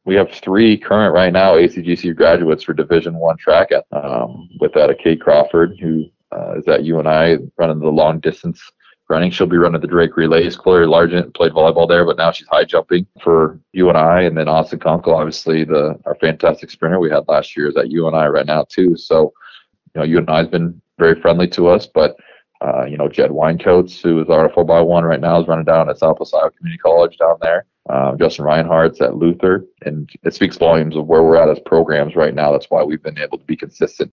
we have 3 current right now ACGC graduates for Division I track with that Kate Crawford, who is at UNI running the long distance running. She'll be running the Drake Relays. Chloe Largent played volleyball there, but now she's high jumping for UNI. And then Austin Kunkel, obviously our fantastic sprinter we had last year, is at UNI right now too. So, UNI has been very friendly to us, but Jed Winecoats, who is our 4x1 right now, is running down at Southwest Iowa Community College down there. Justin Reinhardt's at Luther, and it speaks volumes of where we're at as programs right now. That's why we've been able to be consistent